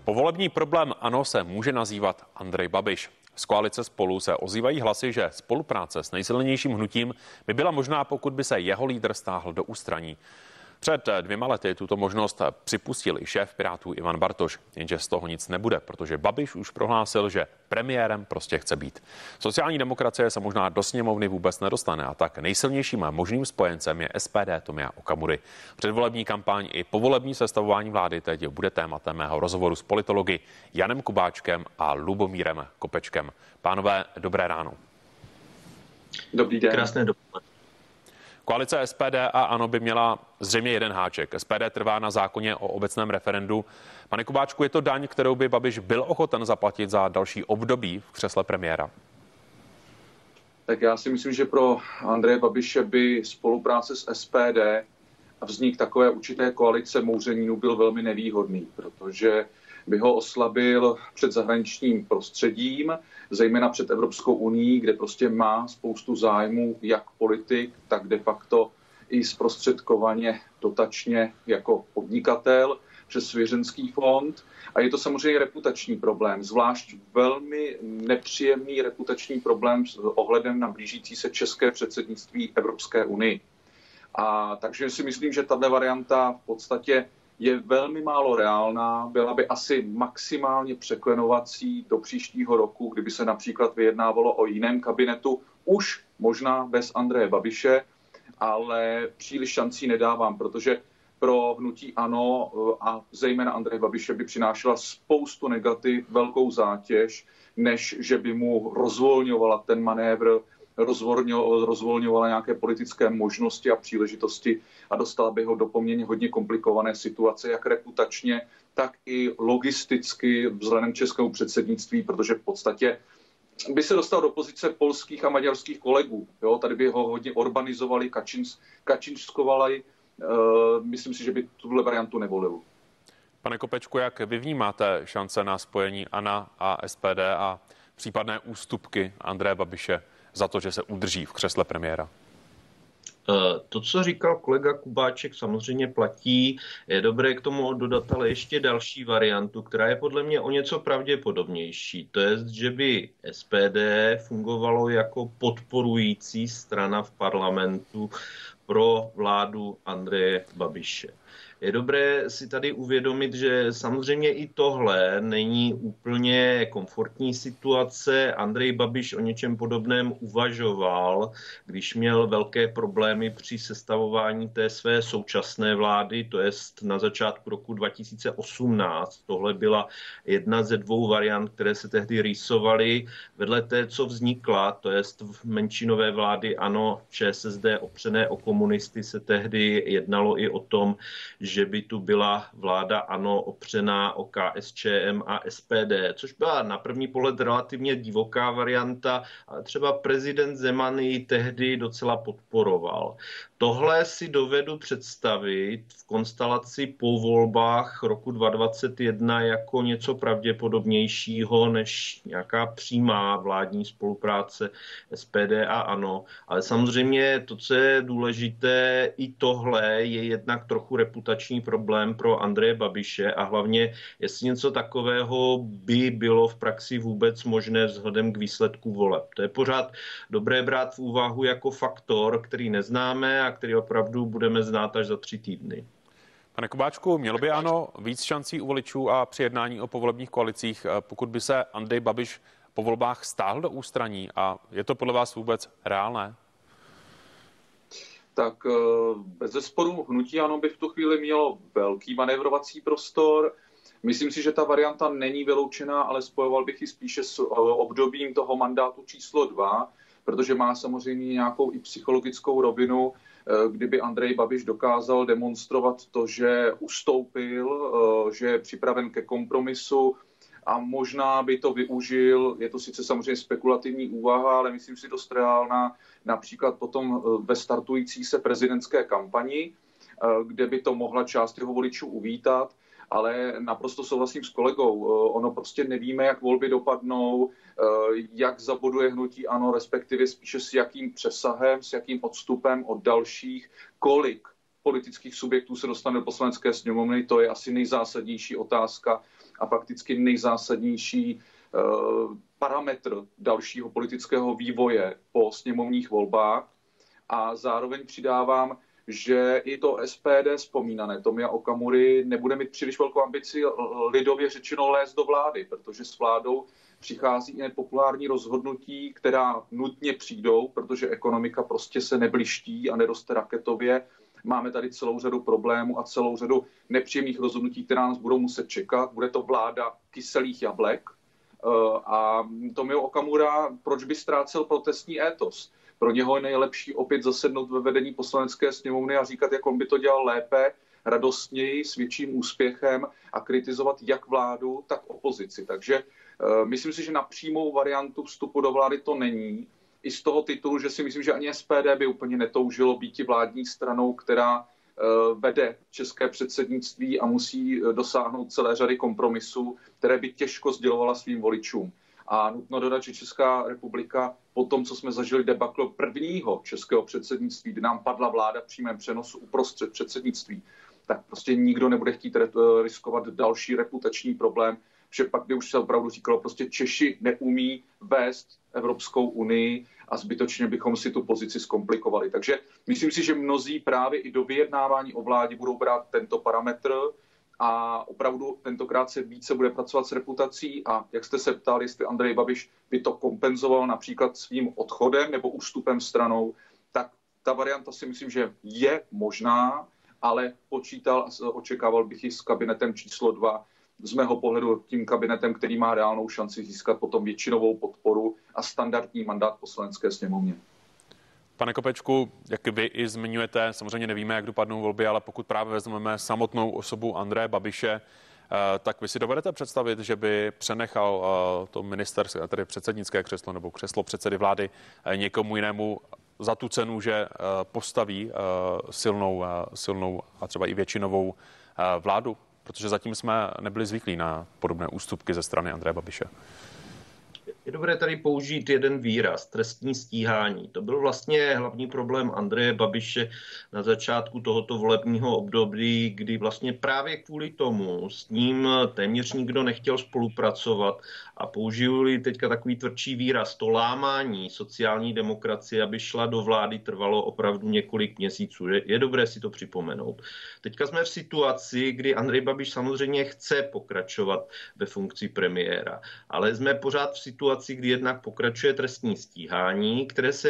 Povolební problém ANO se může nazývat Andrej Babiš. Z koalice Spolu se ozývají hlasy, že spolupráce s nejsilnějším hnutím by byla možná, pokud by se jeho lídr stáhl do ústraní. Před 2 lety tuto možnost připustil i šéf Pirátů Ivan Bartoš, jenže z toho nic nebude, protože Babiš už prohlásil, že premiérem prostě chce být. Sociální demokracie se možná do sněmovny vůbec nedostane a tak nejsilnějším a možným spojencem je SPD Tomia Okamury. Předvolební kampaň i povolební sestavování vlády teď bude tématem mého rozhovoru s politology Janem Kubáčkem a Lubomírem Kopečkem. Pánové, dobré ráno. Dobrý den. Krásné dopoledne. Koalice SPD a ANO by měla zřejmě jeden háček. SPD trvá na zákoně o obecném referendu. Pane Kubáčku, je to daň, kterou by Babiš byl ochoten zaplatit za další období v křesle premiéra? Tak já si myslím, že pro Andreje Babiše by spolupráce s SPD a vznik takové určité koalice mouřenínů byl velmi nevýhodný, protože by ho oslabil před zahraničním prostředím, zejména před Evropskou unií, kde prostě má spoustu zájmů, jak politik, tak de facto i zprostředkovaně dotačně jako podnikatel přes svěřenský fond. A je to samozřejmě reputační problém, zvlášť velmi nepříjemný reputační problém s ohledem na blížící se české předsednictví Evropské unii. A takže si myslím, že tato varianta v podstatě je velmi málo reálná, byla by asi maximálně překlenovací do příštího roku, kdyby se například vyjednávalo o jiném kabinetu, už možná bez Andreje Babiše, ale příliš šancí nedávám, protože pro hnutí ANO a zejména Andreje Babiše by přinášela spoustu negativ, velkou zátěž, než že by mu rozvolňovala ten manévr, rozvolňovala nějaké politické možnosti a příležitosti a dostala by ho do poměrně hodně komplikované situace, jak reputačně, tak i logisticky vzhledem českému předsednictví, protože v podstatě by se dostal do pozice polských a maďarských kolegů. Jo? Tady by ho hodně urbanizovali, kačinškovali. Myslím si, že by tuhle variantu nevolil. Pane Kopečku, jak vy vnímáte šance na spojení ANO a SPD a případné ústupky Andreje Babiše za to, že se udrží v křesle premiéra? To, co říkal kolega Kubáček, samozřejmě platí. Je dobré k tomu dodat ale ještě další variantu, která je podle mě o něco pravděpodobnější. To je, že by SPD fungovalo jako podporující strana v parlamentu pro vládu Andreje Babiše. Je dobré si tady uvědomit, že samozřejmě i tohle není úplně komfortní situace. Andrej Babiš o něčem podobném uvažoval, když měl velké problémy při sestavování té své současné vlády, to jest na začátku roku 2018. Tohle byla jedna ze 2 variant, které se tehdy rýsovaly. Vedle té, co vznikla, to jest v menšinové vlády ANO, ČSSD opřené o komunisty, se tehdy jednalo i o tom, že by tu byla vláda ANO opřená o KSČM a SPD, což byla na první pohled relativně divoká varianta, ale třeba prezident Zeman ji tehdy docela podporoval. Tohle si dovedu představit v konstelaci po volbách roku 2021 jako něco pravděpodobnějšího než nějaká přímá vládní spolupráce SPD a ANO. Ale samozřejmě to, co je důležité, i tohle je jednak trochu reputační problém pro Andreje Babiše a hlavně, jestli něco takového by bylo v praxi vůbec možné vzhledem k výsledku voleb. To je pořád dobré brát v úvahu jako faktor, který neznáme a který opravdu budeme znát až za 3 týdny. Pane Kubáčku, mělo by ANO víc šancí u voličů a při jednání o povolebních koalicích, pokud by se Andrej Babiš po volbách stáhl do ústraní, a je to podle vás vůbec reálné? Tak bezesporu hnutí ANO by v tu chvíli mělo velký manévrovací prostor. Myslím si, že ta varianta není vyloučená, ale spojoval bych ji spíše s obdobím toho mandátu číslo 2, protože má samozřejmě nějakou i psychologickou rovinu, kdyby Andrej Babiš dokázal demonstrovat to, že ustoupil, že je připraven ke kompromisu a možná by to využil, je to sice samozřejmě spekulativní úvaha, ale myslím si dost reálná, například potom ve startující se prezidentské kampani, kde by to mohla část jeho voličů uvítat, ale naprosto souhlasím s kolegou. Ono prostě nevíme, jak volby dopadnou, jak zaboduje hnutí ANO, respektive spíše s jakým přesahem, s jakým odstupem od dalších, kolik politických subjektů se dostane do poslanecké sněmovny, to je asi nejzásadnější otázka a fakticky nejzásadnější parametr dalšího politického vývoje po sněmovních volbách. A zároveň přidávám, že i to SPD vzpomínané Tomia Okamury nebude mít příliš velkou ambici lidově řečeno lézt do vlády, protože s vládou přichází i nepopulární rozhodnutí, která nutně přijdou, protože ekonomika prostě se nebliští a neroste raketově. Máme tady celou řadu problémů a celou řadu nepříjemných rozhodnutí, která nás budou muset čekat. Bude to vláda kyselých jablek a Tomio Okamura, proč by ztrácel protestní étos? Pro něho je nejlepší opět zasednout ve vedení poslanecké sněmovny a říkat, jak on by to dělal lépe, radostněji, s větším úspěchem a kritizovat jak vládu, tak opozici. Takže myslím si, že na přímou variantu vstupu do vlády to není. I z toho titulu, že si myslím, že ani SPD by úplně netoužilo být vládní stranou, která vede české předsednictví a musí dosáhnout celé řady kompromisů, které by těžko sdělovala svým voličům. A nutno dodat, že Česká republika po tom, co jsme zažili debakl prvního českého předsednictví, kdy nám padla vláda v přímém přenosu uprostřed předsednictví, tak prostě nikdo nebude chtít riskovat další reputační problém, že pak by už se opravdu říkalo, prostě Češi neumí vést Evropskou unii a zbytočně bychom si tu pozici zkomplikovali. Takže myslím si, že mnozí právě i do vyjednávání o vládě budou brát tento parametr a opravdu tentokrát se více bude pracovat s reputací a jak jste se ptal, jestli Andrej Babiš by to kompenzoval například svým odchodem nebo ústupem stranou, tak ta varianta si myslím, že je možná, ale počítal a očekával bych ji s kabinetem číslo 2, z mého pohledu tím kabinetem, který má reálnou šanci získat potom většinovou podporu a standardní mandát poslanecké sněmovně. Pane Kopečku, jak vy i zmiňujete, samozřejmě nevíme, jak dopadnou volby, ale pokud právě vezmeme samotnou osobu Andreje Babiše, tak vy si dovedete představit, že by přenechal to ministerské, tedy předsednické křeslo nebo křeslo předsedy vlády někomu jinému za tu cenu, že postaví silnou a třeba i většinovou vládu? Protože zatím jsme nebyli zvyklí na podobné ústupky ze strany Andreje Babiše. Je dobré tady použít jeden výraz, trestní stíhání. To byl vlastně hlavní problém Andreje Babiše na začátku tohoto volebního období, kdy vlastně právě kvůli tomu s ním téměř nikdo nechtěl spolupracovat a použili teďka takový tvrdší výraz, to lámání sociální demokracie, aby šla do vlády, trvalo opravdu několik měsíců. Je dobré si to připomenout. Teďka jsme v situaci, kdy Andrej Babiš samozřejmě chce pokračovat ve funkci premiéra, ale jsme pořád v situaci, kdy jednak pokračuje trestní stíhání, které se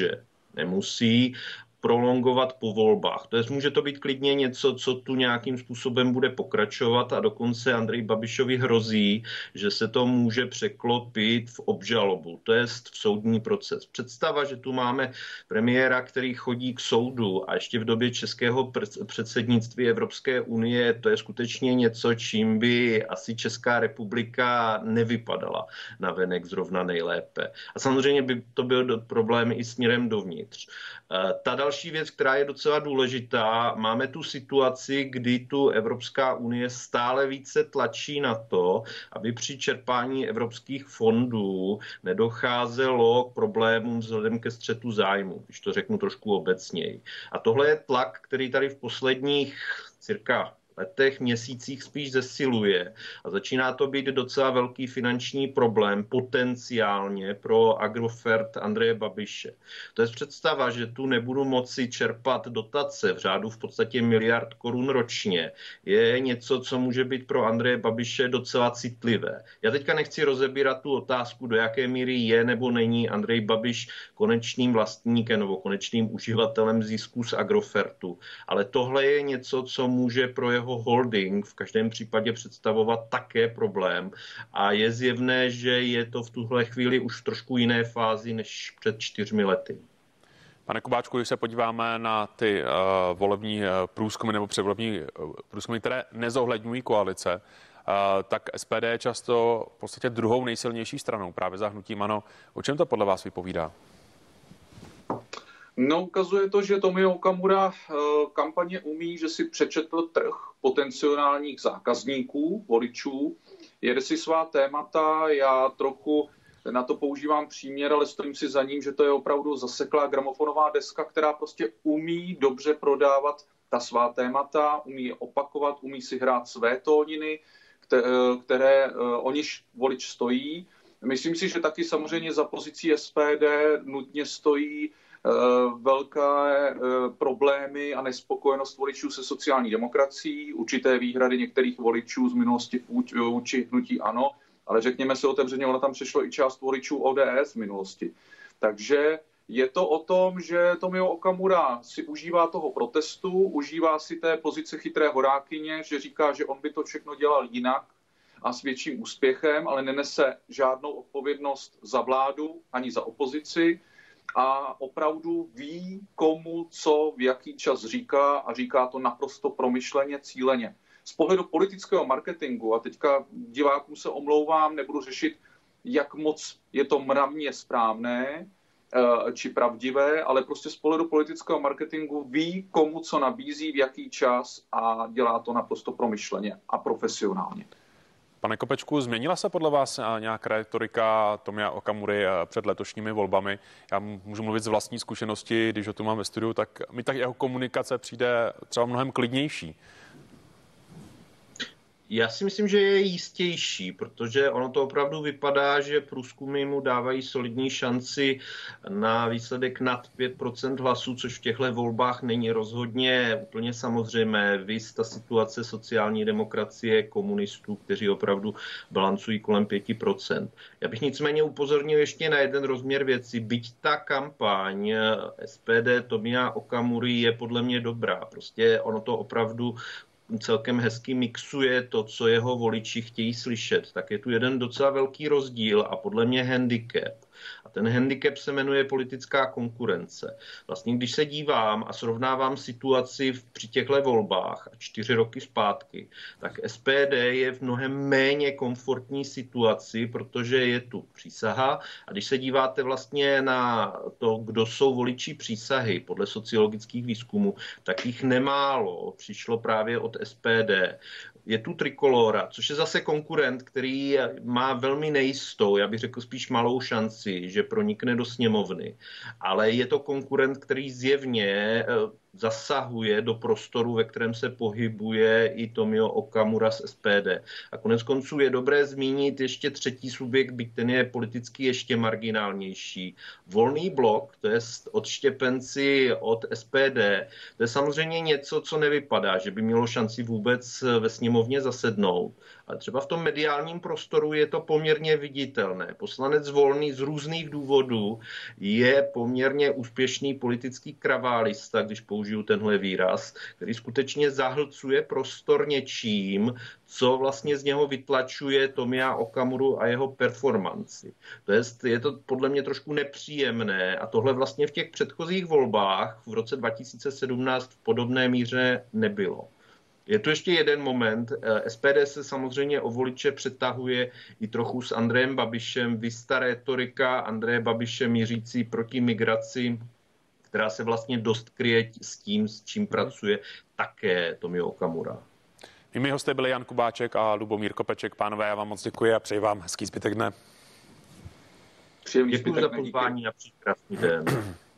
nemusí prolongovat po volbách. To jest, může to být klidně něco, co tu nějakým způsobem bude pokračovat a dokonce Andrej Babišovi hrozí, že se to může překlopit v obžalobu, to jest v soudní proces. Představa, že tu máme premiéra, který chodí k soudu a ještě v době českého předsednictví Evropské unie, to je skutečně něco, čím by asi Česká republika nevypadala navenek zrovna nejlépe. A samozřejmě by to byl problém i směrem dovnitř. Ta další věc, která je docela důležitá, máme tu situaci, kdy tu Evropská unie stále více tlačí na to, aby při čerpání evropských fondů nedocházelo k problémům vzhledem ke střetu zájmu, když to řeknu trošku obecněji. A tohle je tlak, který tady v posledních cirka letech, měsících spíš zesiluje a začíná to být docela velký finanční problém potenciálně pro Agrofert Andreje Babiše. To je představa, že tu nebudu moci čerpat dotace v řádu v podstatě miliard korun ročně. Je něco, co může být pro Andreje Babiše docela citlivé. Já teďka nechci rozebírat tu otázku, do jaké míry je nebo není Andrej Babiš konečným vlastníkem nebo konečným uživatelem zisku z Agrofertu. Ale tohle je něco, co může pro jeho holding v každém případě představovat také problém a je zjevné, že je to v tuhle chvíli už v trošku jiné fázi než před 4 lety. Pane Kubáčku, když se podíváme na ty volební průzkumy nebo předvolební průzkumy, které nezohledňují koalice, tak SPD je často v podstatě druhou nejsilnější stranou právě za hnutím ANO. O čem to podle vás vypovídá? No, ukazuje to, že Tomio Okamura kampaně umí, že si přečetl trh potenciálních zákazníků, voličů, jede si svá témata, já trochu na to používám příměr, ale stojím si za ním, že to je opravdu zaseklá gramofonová deska, která prostě umí dobře prodávat ta svá témata, umí je opakovat, umí si hrát své tóniny, které o niž volič stojí. Myslím si, že taky samozřejmě za pozicí SPD nutně stojí velké problémy a nespokojenost voličů se sociální demokracií, určité výhrady některých voličů z minulosti vůči hnutí ANO, ale řekněme si otevřeně, ona tam přešlo i část voličů ODS v minulosti. Takže je to o tom, že Tomio Okamura si užívá toho protestu, užívá si té pozice chytré horákyně, že říká, že on by to všechno dělal jinak a s větším úspěchem, ale nenese žádnou odpovědnost za vládu ani za opozici a opravdu ví, komu co v jaký čas říká a říká to naprosto promyšleně, cíleně. Z pohledu politického marketingu, a teďka divákům se omlouvám, nebudu řešit, jak moc je to mravně správné či pravdivé, ale prostě z pohledu politického marketingu ví, komu co nabízí, v jaký čas a dělá to naprosto promyšleně a profesionálně. Pane Kopečku, změnila se podle vás nějaká retorika Tomia Okamury před letošními volbami? Já můžu mluvit z vlastní zkušenosti, když ho tu mám ve studiu, tak mi tak jeho komunikace přijde třeba mnohem klidnější. Já si myslím, že je jistější, protože ono to opravdu vypadá, že průzkumy mu dávají solidní šanci na výsledek nad 5% hlasů, což v těchto volbách není rozhodně úplně samozřejmé. Viz ta situace sociální demokracie, komunistů, kteří opravdu balancují kolem 5%. Já bych nicméně upozornil ještě na jeden rozměr věci. Byť ta kampaň SPD Tomia Okamury je podle mě dobrá. Prostě ono to opravdu celkem hezky mixuje to, co jeho voliči chtějí slyšet, tak je tu jeden docela velký rozdíl a podle mě handicap. A ten handicap se jmenuje politická konkurence. Vlastně když se dívám a srovnávám situaci při těchto volbách 4 roky zpátky, tak SPD je v mnohem méně komfortní situaci, protože je tu přísaha. A když se díváte vlastně na to, kdo jsou voliči přísahy podle sociologických výzkumů, tak jich nemálo přišlo právě od SPD. Je tu Trikolóra, což je zase konkurent, který má velmi nejistou, já bych řekl spíš malou šanci, že pronikne do sněmovny. Ale je to konkurent, který zjevně zasahuje do prostoru, ve kterém se pohybuje i Tomio Okamura z SPD. A konec konců je dobré zmínit ještě třetí subjekt, byť ten je politicky ještě marginálnější. Volný blok, to je odštěpenci od SPD, to je samozřejmě něco, co nevypadá, že by mělo šanci vůbec ve sněmovně zasednout. Ale třeba v tom mediálním prostoru je to poměrně viditelné. Poslanec Volný z různých důvodů je poměrně úspěšný politický kraválista, když použiju tenhle výraz, který skutečně zahlcuje prostor něčím, co vlastně z něho vytlačuje Tomia Okamuru a jeho performanci. Je to podle mě trošku nepříjemné a tohle vlastně v těch předchozích volbách v roce 2017 v podobné míře nebylo. Je tu ještě jeden moment. SPD se samozřejmě o voliče přetahuje i trochu s Andrejem Babišem. Vista rétorika Andreje Babiše mířící proti migraci, která se vlastně dost kryje s tím, s čím pracuje také Tomio Okamura. Mými hosty byli Jan Kubáček a Lubomír Kopeček. Pánové, já vám moc děkuji a přeji vám hezký zbytek dne. Děkuji za pozvání a krásný den.